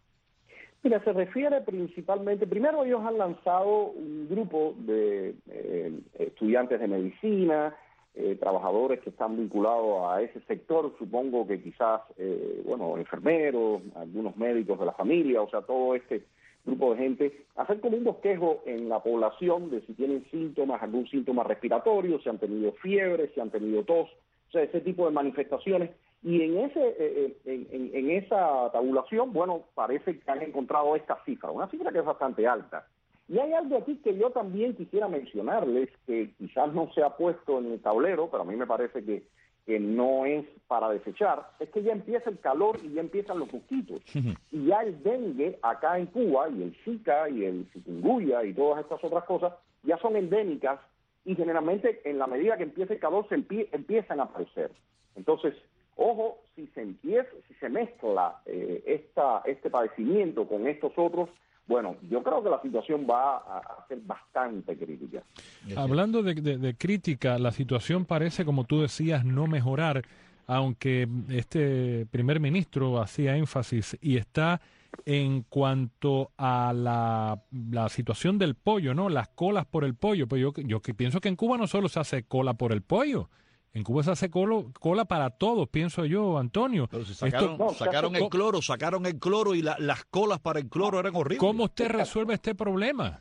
Mira, se refiere principalmente, primero ellos han lanzado un grupo de eh, estudiantes de medicina, Eh, trabajadores que están vinculados a ese sector, supongo que quizás, eh, bueno, enfermeros, algunos médicos de la familia, o sea, todo este grupo de gente, hacer como un bosquejo en la población de si tienen síntomas, algún síntoma respiratorio, si han tenido fiebre, si han tenido tos, o sea, ese tipo de manifestaciones. Y en ese eh, en, en, en esa tabulación, bueno, parece que han encontrado esta cifra, una cifra que es bastante alta. Y hay algo aquí que yo también quisiera mencionarles, que quizás no se ha puesto en el tablero, pero a mí me parece que, que no es para desechar, es que ya empieza el calor y ya empiezan los mosquitos. Uh-huh. Y ya el dengue acá en Cuba, y el Zika, y el chikungunya, y todas estas otras cosas, ya son endémicas, y generalmente en la medida que empieza el calor se empie- empiezan a aparecer. Entonces, ojo, si se empieza, si se mezcla eh, esta, este padecimiento con estos otros, bueno, yo creo que la situación va a ser bastante crítica. Hablando de, de, de crítica, la situación parece, como tú decías, no mejorar, aunque este primer ministro hacía énfasis y está en cuanto a la, la situación del pollo, ¿no? Las colas por el pollo. Pues yo, yo que pienso que en Cuba no solo se hace cola por el pollo. En Cuba se hace colo, cola para todos, pienso yo, Antonio. Pero si sacaron, Esto, no, sacaron el cloro, sacaron el cloro y la, las colas para el cloro eran horribles. ¿Cómo usted resuelve este problema?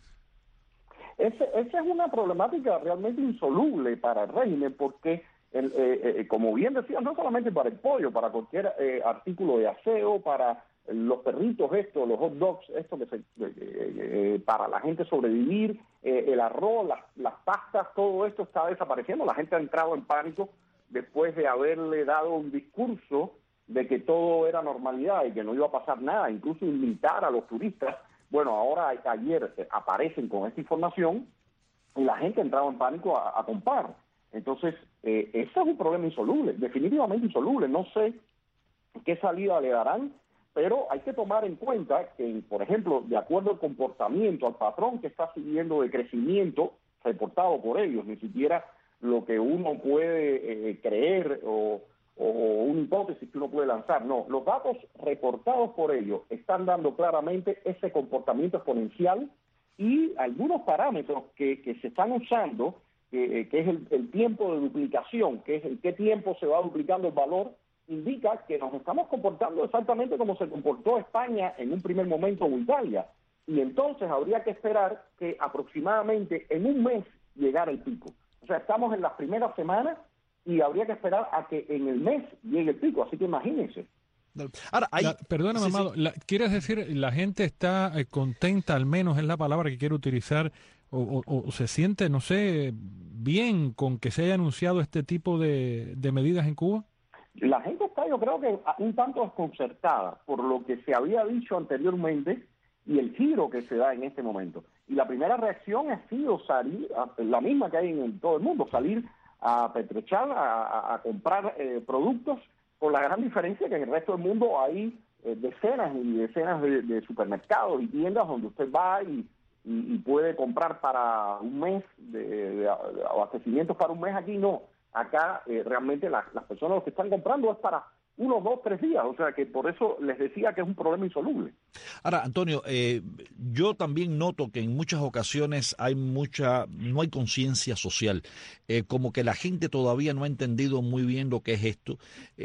Ese, esa es una problemática realmente insoluble para el régimen, porque, el, eh, eh, como bien decía, no solamente para el pollo, para cualquier eh, artículo de aseo, para los perritos estos, los hot dogs, esto que se, eh, eh, para la gente sobrevivir, eh, el arroz, las, las pastas, todo esto está desapareciendo. La gente ha entrado en pánico después de haberle dado un discurso de que todo era normalidad y que no iba a pasar nada, incluso invitar a los turistas. Bueno, ahora ayer eh, aparecen con esta información y la gente ha entrado en pánico a, a comprar. Entonces, eh, ese es un problema insoluble, definitivamente insoluble. No sé qué salida le darán, pero hay que tomar en cuenta que, por ejemplo, de acuerdo al comportamiento, al patrón que está siguiendo de crecimiento reportado por ellos, ni siquiera lo que uno puede eh, creer o, o una hipótesis que uno puede lanzar, no, los datos reportados por ellos están dando claramente ese comportamiento exponencial y algunos parámetros que, que se están usando, que, que es el, el tiempo de duplicación, que es el qué tiempo se va duplicando el valor, indica que nos estamos comportando exactamente como se comportó España en un primer momento o Italia. Y entonces habría que esperar que aproximadamente en un mes llegara el pico. O sea, estamos en las primeras semanas y habría que esperar a que en el mes llegue el pico. Así que imagínense. Ahora, hay... la, perdóname, sí, Amado, sí. La, ¿quieres decir la gente está eh, contenta, al menos es la palabra que quiero utilizar, o, o, o se siente, no sé, bien con que se haya anunciado este tipo de, de medidas en Cuba? La gente está, yo creo que un tanto desconcertada por lo que se había dicho anteriormente y el giro que se da en este momento. Y la primera reacción ha sido salir, la misma que hay en todo el mundo, salir a petrechar, a, a comprar eh, productos, con la gran diferencia que en el resto del mundo hay eh, decenas y decenas de, de supermercados y tiendas donde usted va y, y, y puede comprar para un mes, de, de, de abastecimientos para un mes. Aquí no. Acá eh, realmente las, las personas lo que están comprando es para unos dos, tres días, o sea que por eso les decía que es un problema insoluble. Ahora, Antonio, eh, yo también noto que en muchas ocasiones hay mucha, no hay conciencia social, eh, como que la gente todavía no ha entendido muy bien lo que es esto,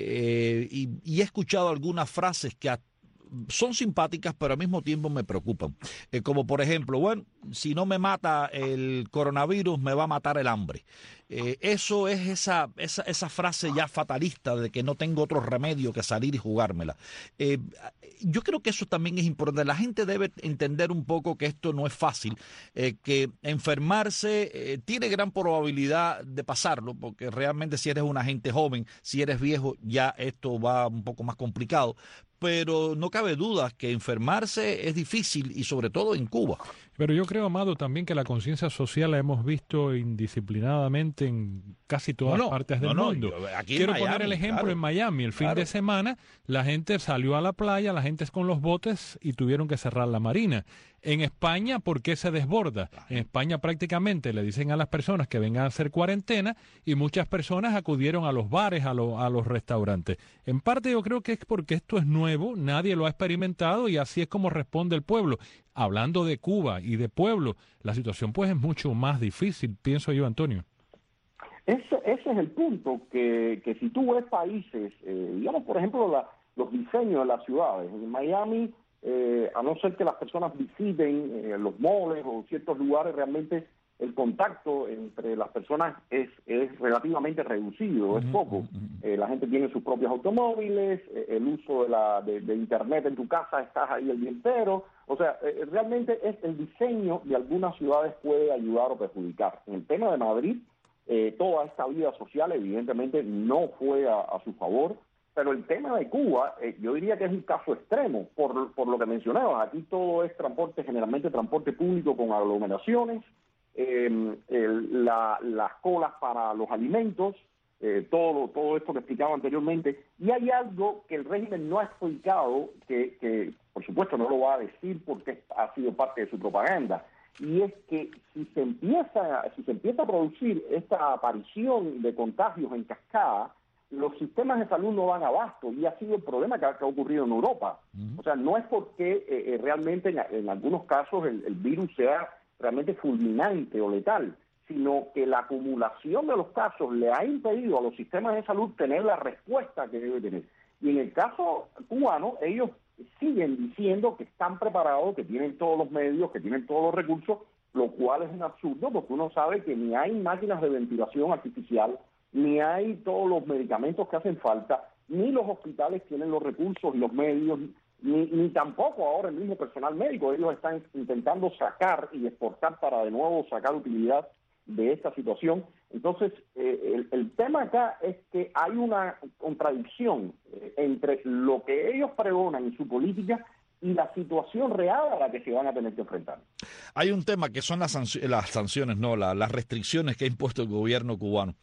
eh, y, y he escuchado algunas frases que a, son simpáticas, pero al mismo tiempo me preocupan, eh, como por ejemplo, bueno, si no me mata el coronavirus, me va a matar el hambre. Eh, eso es esa, esa esa frase ya fatalista de que no tengo otro remedio que salir y jugármela. Eh, yo creo que eso también es importante. La gente debe entender un poco que esto no es fácil, eh, que enfermarse eh, tiene gran probabilidad de pasarlo, porque realmente si eres una gente joven, si eres viejo, ya esto va un poco más complicado. pero no cabe duda que enfermarse es difícil y sobre todo en Cuba. Pero yo creo, Amado, también que la conciencia social la hemos visto indisciplinadamente en casi todas no, no, partes del no, no, mundo. yo, aquí Quiero en Miami, poner el ejemplo claro, en Miami. El fin claro. de semana la gente salió a la playa, la gente con los botes y tuvieron que cerrar la marina. En España, ¿por qué se desborda? En España prácticamente le dicen a las personas que vengan a hacer cuarentena y muchas personas acudieron a los bares, a, lo, a los restaurantes. En parte yo creo que es porque esto es nuevo, nadie lo ha experimentado y así es como responde el pueblo. Hablando de Cuba y de pueblo, la situación pues es mucho más difícil, pienso yo, Antonio. Ese, ese es el punto, que, que si tú ves países, eh, digamos por ejemplo la, los diseños de las ciudades, en Miami, eh, a no ser que las personas visiten eh, los moles o ciertos lugares, realmente el contacto entre las personas es, es relativamente reducido, es poco. Eh, la gente tiene sus propios automóviles, eh, el uso de, la, de, de Internet en tu casa, estás ahí el día entero. O sea, eh, realmente es el diseño de algunas ciudades puede ayudar o perjudicar. En el tema de Madrid, eh, toda esta vida social evidentemente no fue a, a su favor, pero el tema de Cuba, eh, yo diría que es un caso extremo, por, por lo que mencionabas. Aquí todo es transporte, generalmente transporte público con aglomeraciones, eh, el, la, las colas para los alimentos, eh, todo, todo esto que explicaba anteriormente. Y hay algo que el régimen no ha explicado, que, que por supuesto no lo va a decir porque ha sido parte de su propaganda, y es que si se empieza, si se empieza a producir esta aparición de contagios en cascada, los sistemas de salud no van abasto, y ha sido el problema que ha, que ha ocurrido en Europa. Uh-huh. O sea, no es porque eh, realmente en, en algunos casos el, el virus sea realmente fulminante o letal, sino que la acumulación de los casos le ha impedido a los sistemas de salud tener la respuesta que debe tener. Y en el caso cubano, ellos siguen diciendo que están preparados, que tienen todos los medios, que tienen todos los recursos, lo cual es un absurdo, porque uno sabe que ni hay máquinas de ventilación artificial, ni hay todos los medicamentos que hacen falta, ni los hospitales tienen los recursos y los medios, ni, ni tampoco ahora el mismo personal médico. Ellos están intentando sacar y exportar para de nuevo sacar utilidad de esta situación. Entonces, eh, el, el tema acá es que hay una contradicción eh, entre lo que ellos pregonan en su política y la situación real a la que se van a tener que enfrentar. Hay un tema que son las, sanc- las sanciones, no, la, las restricciones que ha impuesto el gobierno cubano.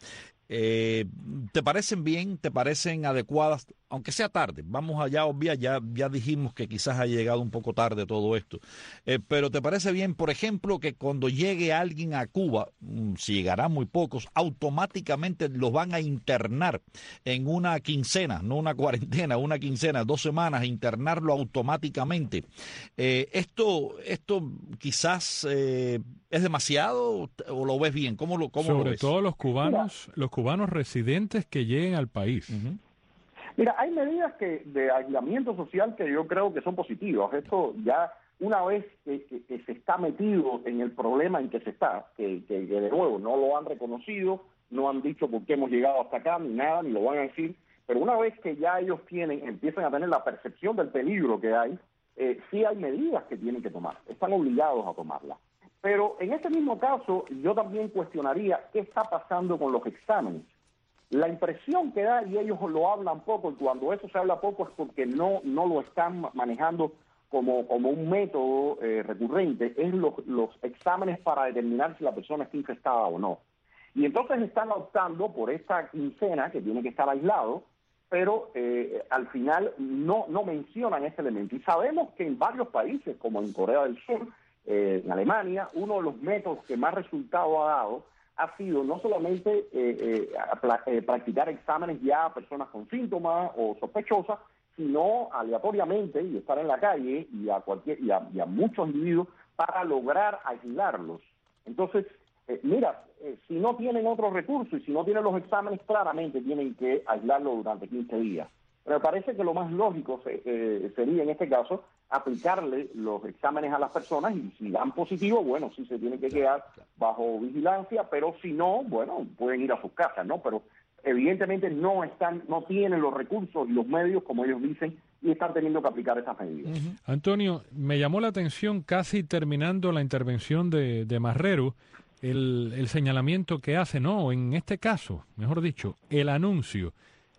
Eh, ¿Te parecen bien? ¿Te parecen adecuadas? Aunque sea tarde, vamos allá, obvia, ya, ya dijimos que quizás ha llegado un poco tarde todo esto, eh, pero ¿te parece bien, por ejemplo, que cuando llegue alguien a Cuba, si llegarán muy pocos, automáticamente los van a internar en una quincena, no una cuarentena, una quincena, dos semanas, internarlo automáticamente? Eh, esto, esto quizás eh, es demasiado, o lo ves bien. ¿Cómo lo, cómo Sobre lo ves? todo los cubanos, los cubanos residentes que lleguen al país. Uh-huh. Mira, hay medidas que de aislamiento social que yo creo que son positivas. Esto ya una vez que, que, que se está metido en el problema en que se está, que, que, que de nuevo no lo han reconocido, no han dicho por qué hemos llegado hasta acá, ni nada, ni lo van a decir, pero una vez que ya ellos tienen, empiezan a tener la percepción del peligro que hay, eh, sí hay medidas que tienen que tomar, están obligados a tomarlas. Pero en este mismo caso, yo también cuestionaría qué está pasando con los exámenes. La impresión que da, y ellos lo hablan poco, y cuando eso se habla poco es porque no, no lo están manejando como, como un método eh, recurrente, es los, los exámenes para determinar si la persona está infectada o no. Y entonces están optando por esta quincena, que tiene que estar aislado, pero eh, al final no, no mencionan ese elemento. Y sabemos que en varios países, como en Corea del Sur, eh, en Alemania, uno de los métodos que más resultado ha dado ha sido no solamente eh, eh, pla- eh, practicar exámenes ya a personas con síntomas o sospechosas, sino aleatoriamente y estar en la calle y a cualquier y a, y a muchos individuos para lograr aislarlos. Entonces, eh, mira, eh, si no tienen otros recursos y si no tienen los exámenes, claramente tienen que aislarlo durante quince días. Pero me parece que lo más lógico se, eh, sería en este caso aplicarle los exámenes a las personas y si dan positivo, bueno, sí se tienen que quedar bajo vigilancia, pero si no, bueno, pueden ir a sus casas, ¿no? Pero evidentemente no están, no tienen los recursos y los medios, como ellos dicen, y están teniendo que aplicar esas medidas. Uh-huh. Antonio, me llamó la atención casi terminando la intervención de, de Marrero, el, el señalamiento que hace, no, en este caso, mejor dicho, el anuncio.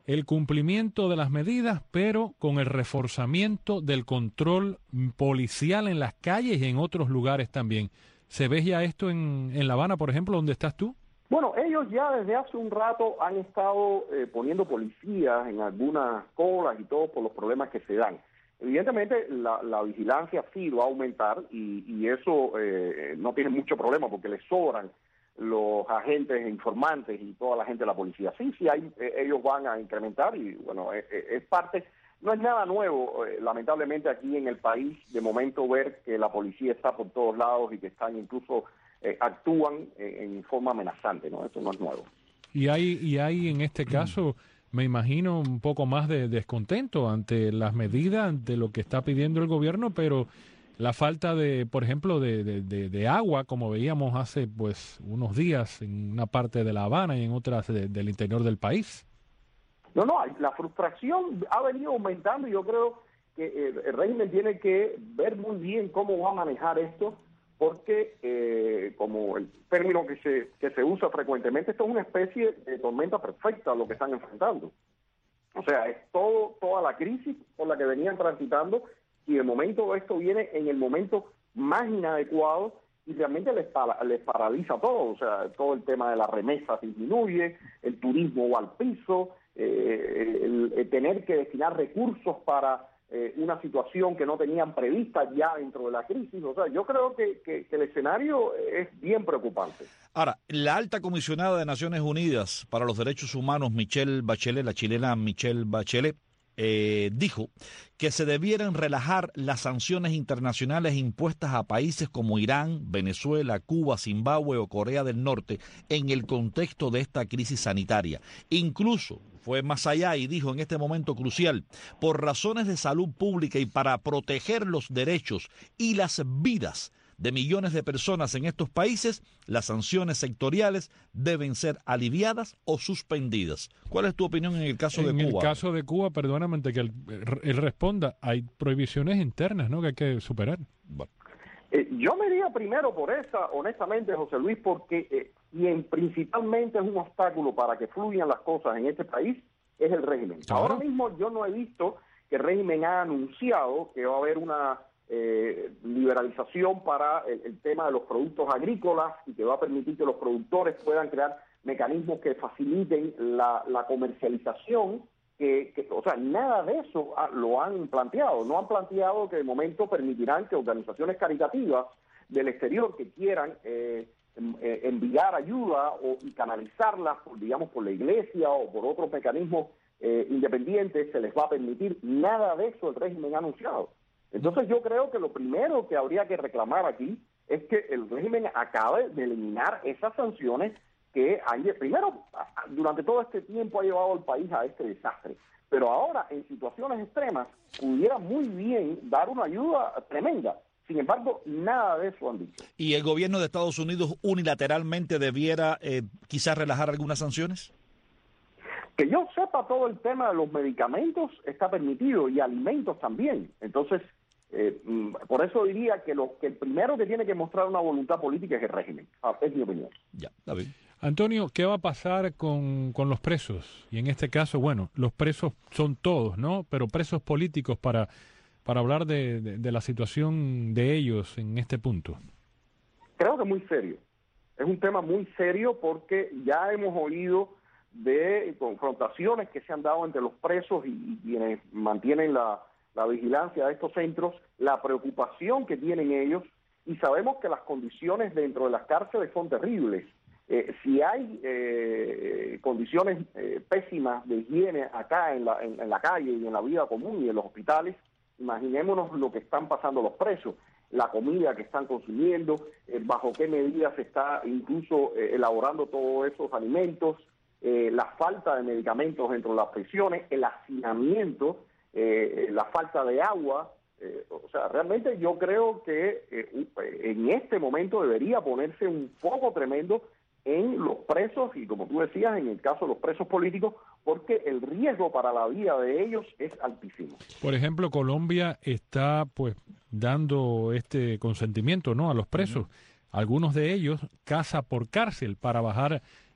el cumplimiento de las medidas, pero con el reforzamiento del control policial en las calles y en otros lugares también. ¿Se ve ya esto en, en La Habana, por ejemplo, donde estás tú? Bueno, ellos ya desde hace un rato han estado eh, poniendo policías en algunas colas y todo por los problemas que se dan. Evidentemente la, la vigilancia sí va a aumentar y, y eso eh, no tiene mucho problema porque les sobran los agentes informantes y toda la gente de la policía. Sí, sí, hay, eh, ellos van a incrementar y bueno, es, es parte, no es nada nuevo, eh, lamentablemente aquí en el país, de momento ver que la policía está por todos lados y que están incluso, eh, actúan eh, en forma amenazante, ¿no? Eso no es nuevo. Y hay, y hay en este caso, me imagino, un poco más de descontento ante las medidas, ante lo que está pidiendo el gobierno, pero la falta de, por ejemplo, de, de, de, de agua, como veíamos hace pues unos días en una parte de La Habana y en otras de, del interior del país. No, no, la frustración ha venido aumentando y yo creo que el, el régimen tiene que ver muy bien cómo va a manejar esto, porque eh, como el término que se, que se usa frecuentemente, esto es una especie de tormenta perfecta lo que están enfrentando. O sea, es todo toda la crisis por la que venían transitando y de momento esto viene en el momento más inadecuado y realmente les, para, les paraliza todo. O sea, todo el tema de las remesas disminuye, el turismo va al piso, eh, el, el tener que destinar recursos para eh, una situación que no tenían prevista ya dentro de la crisis. O sea, yo creo que, que, que el escenario es bien preocupante. Ahora, la alta comisionada de Naciones Unidas para los Derechos Humanos, Michelle Bachelet, la chilena Michelle Bachelet, Eh, dijo que se debieran relajar las sanciones internacionales impuestas a países como Irán, Venezuela, Cuba, Zimbabue o Corea del Norte en el contexto de esta crisis sanitaria. Incluso fue más allá y dijo en este momento crucial, por razones de salud pública y para proteger los derechos y las vidas de millones de personas en estos países, las sanciones sectoriales deben ser aliviadas o suspendidas. ¿Cuál es tu opinión en el caso de en Cuba? En el caso de Cuba, perdóname que él, él responda, hay prohibiciones internas, ¿no?, que hay que superar. Bueno. Eh, yo me iría primero por esa, honestamente, José Luis, porque eh, quien principalmente es un obstáculo para que fluyan las cosas en este país es el régimen. Claro. Ahora mismo yo no he visto que el régimen ha anunciado que va a haber una Eh, liberalización para el, el tema de los productos agrícolas y que va a permitir que los productores puedan crear mecanismos que faciliten la, la comercialización, que, que, o sea, nada de eso ha, lo han planteado. No han planteado que de momento permitirán que organizaciones caritativas del exterior que quieran eh, eh, enviar ayuda o y canalizarla, por, digamos, por la iglesia o por otros mecanismos eh, independientes, se les va a permitir. Nada de eso el régimen ha anunciado. Entonces yo creo que lo primero que habría que reclamar aquí es que el régimen acabe de eliminar esas sanciones que han, primero, durante todo este tiempo ha llevado al país a este desastre, pero ahora en situaciones extremas pudiera muy bien dar una ayuda tremenda. Sin embargo, nada de eso han dicho. ¿Y el gobierno de Estados Unidos unilateralmente debiera eh, quizás relajar algunas sanciones? Que yo sepa, todo el tema de los medicamentos está permitido y alimentos también. Entonces, eh, por eso diría que, lo, que el primero que tiene que mostrar una voluntad política es el régimen. Ah, es mi opinión. Ya, David. Antonio, ¿qué va a pasar con, con los presos? Y en este caso, bueno, los presos son todos, ¿no? Pero presos políticos para, para hablar de, de, de la situación de ellos en este punto. Creo que es muy serio. Es un tema muy serio porque ya hemos oído de confrontaciones que se han dado entre los presos y, y quienes mantienen la, la vigilancia de estos centros, la preocupación que tienen ellos, y sabemos que las condiciones dentro de las cárceles son terribles. Eh, si hay eh, condiciones eh, pésimas de higiene acá en la, en, en la calle y en la vida común y en los hospitales, imaginémonos lo que están pasando los presos, la comida que están consumiendo, eh, bajo qué medidas se está incluso eh, elaborando todos esos alimentos, Eh, la falta de medicamentos dentro de las prisiones, el hacinamiento, eh, la falta de agua. Eh, o sea, realmente yo creo que eh, en este momento debería ponerse un foco tremendo en los presos y, como tú decías, en el caso de los presos políticos, porque el riesgo para la vida de ellos es altísimo. Por ejemplo, Colombia está pues dando este consentimiento, ¿no?, a los presos. Uh-huh. Algunos de ellos casa por cárcel para bajar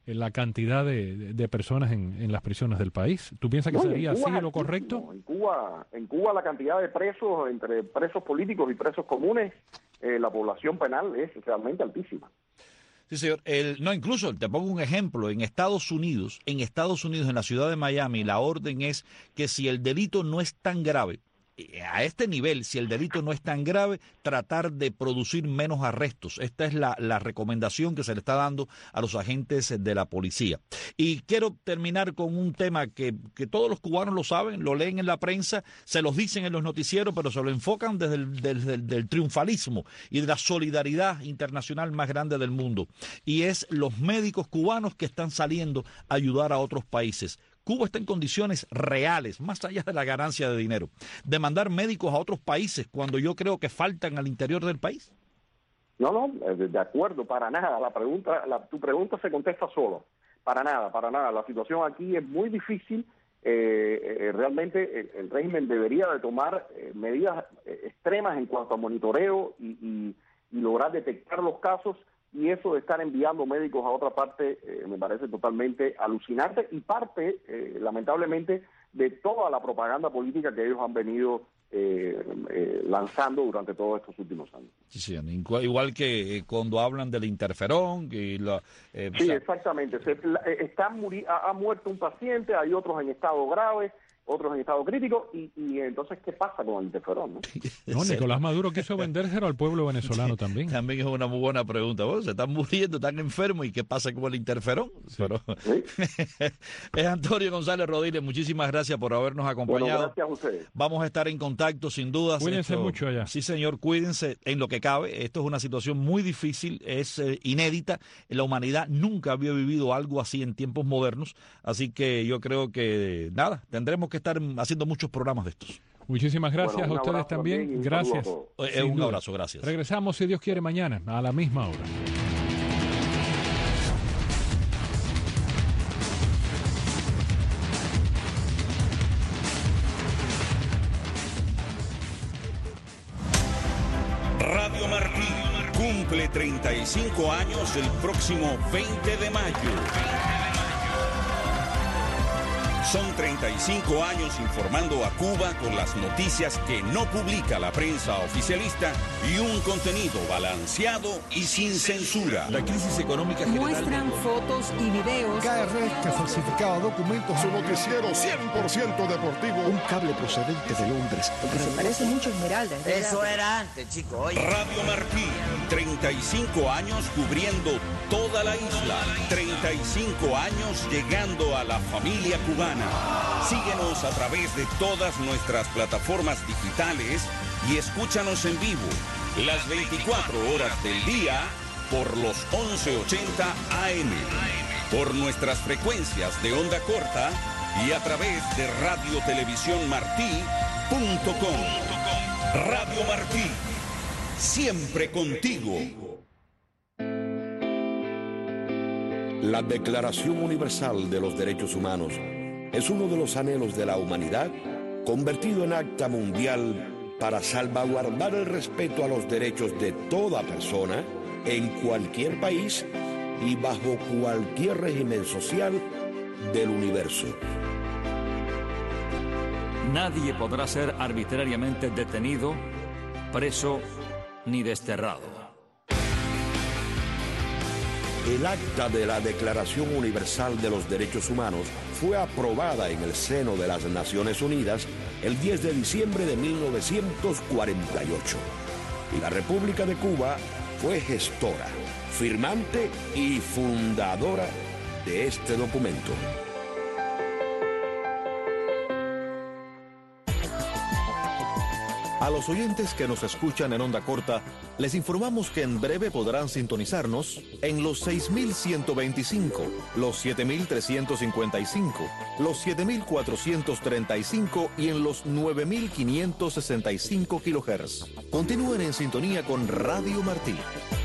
la cantidad de, de personas en, en las prisiones del país. ¿Tú piensas que no, sería así lo correcto? En Cuba, en Cuba la cantidad de presos, entre presos políticos y presos comunes, eh, la población penal es realmente altísima. Sí, señor. El, no, incluso, te pongo un ejemplo, en Estados Unidos, en Estados Unidos, en la ciudad de Miami, la orden es que si el delito no es tan grave, a este nivel, si el delito no es tan grave, tratar de producir menos arrestos. Esta es la, la recomendación que se le está dando a los agentes de la policía. Y quiero terminar con un tema que, que todos los cubanos lo saben, lo leen en la prensa, se los dicen en los noticieros, pero se lo enfocan desde el desde el, del triunfalismo y de la solidaridad internacional más grande del mundo. Y es los médicos cubanos que están saliendo a ayudar a otros países. Cuba está en condiciones reales, más allá de la ganancia de dinero, de mandar médicos a otros países cuando yo creo que faltan al interior del país. No, no, de acuerdo, para nada. La pregunta, la, tu pregunta se contesta solo. Para nada, para nada. La situación aquí es muy difícil. Eh, eh, realmente el, el régimen debería de tomar eh, medidas eh, extremas en cuanto a monitoreo y, y, y lograr detectar los casos. Y eso de estar enviando médicos a otra parte eh, me parece totalmente alucinante y parte, eh, lamentablemente, de toda la propaganda política que ellos han venido eh, eh, lanzando durante todos estos últimos años. Sí, sí, igual que eh, cuando hablan del interferón. Y la, eh, sí, o sea, exactamente. Se, la, están muri ha, ha muerto un paciente, hay otros en estado grave, otros en estado crítico, y, y entonces, ¿qué pasa con el interferón? ¿no? No, Nicolás Maduro quiso vendérselo al pueblo venezolano también. También es una muy buena pregunta. Bueno, se están muriendo, están enfermos, ¿y qué pasa con el interferón? Sí. Pero... ¿Sí? Es Antonio González Rodríguez, muchísimas gracias por habernos acompañado. Bueno, gracias a ustedes. Vamos a estar en contacto, sin duda. Cuídense Esto... mucho allá. Sí, señor, cuídense en lo que cabe. Esto es una situación muy difícil, es eh, inédita. La humanidad nunca había vivido algo así en tiempos modernos, así que yo creo que, nada, tendremos que estar haciendo muchos programas de estos. Muchísimas gracias bueno, a ustedes también. también gracias. Eh, un abrazo, gracias. Regresamos, si Dios quiere, mañana a la misma hora. Radio Martí cumple treinta y cinco años el próximo veinte de mayo. Son treinta y cinco años informando a Cuba con las noticias que no publica la prensa oficialista y un contenido balanceado y sin censura. La crisis económica general... Muestran fotos y videos. K R que falsificaba documentos. Su noticiero cien por ciento deportivo. Un cable procedente de Londres. Porque se parece mucho a Esmeralda. Eso era antes, chico. Oye. Radio Martí, treinta y cinco años cubriendo toda la isla. treinta y cinco años llegando a la familia cubana. Síguenos a través de todas nuestras plataformas digitales y escúchanos en vivo las veinticuatro horas del día por los once ochenta A M, por nuestras frecuencias de onda corta y a través de radio televisión martí punto com. Radio Martí, siempre contigo. La Declaración Universal de los Derechos Humanos es uno de los anhelos de la humanidad convertido en acta mundial para salvaguardar el respeto a los derechos de toda persona en cualquier país y bajo cualquier régimen social del universo. Nadie podrá ser arbitrariamente detenido, preso ni desterrado. El acta de la Declaración Universal de los Derechos Humanos fue aprobada en el seno de las Naciones Unidas el diez de diciembre de mil novecientos cuarenta y ocho. Y la República de Cuba fue gestora, firmante y fundadora de este documento. A los oyentes que nos escuchan en onda corta, les informamos que en breve podrán sintonizarnos en los seis mil ciento veinticinco, los siete mil trescientos cincuenta y cinco, los siete mil cuatrocientos treinta y cinco y en los nueve mil quinientos sesenta y cinco kilohertz. Continúen en sintonía con Radio Martí.